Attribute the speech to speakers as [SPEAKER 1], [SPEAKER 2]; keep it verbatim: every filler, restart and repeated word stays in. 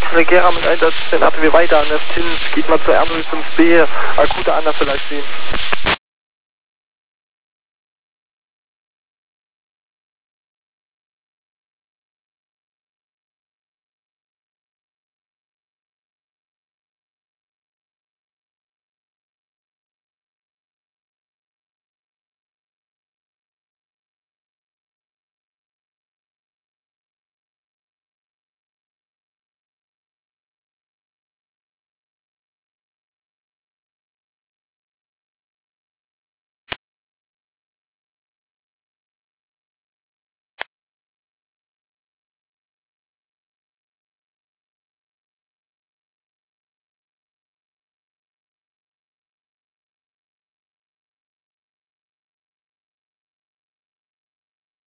[SPEAKER 1] Regera mit Einsatz, den A T W weiter an der Stins, geht mal zur R null fünf B, akute Anaphylaxie.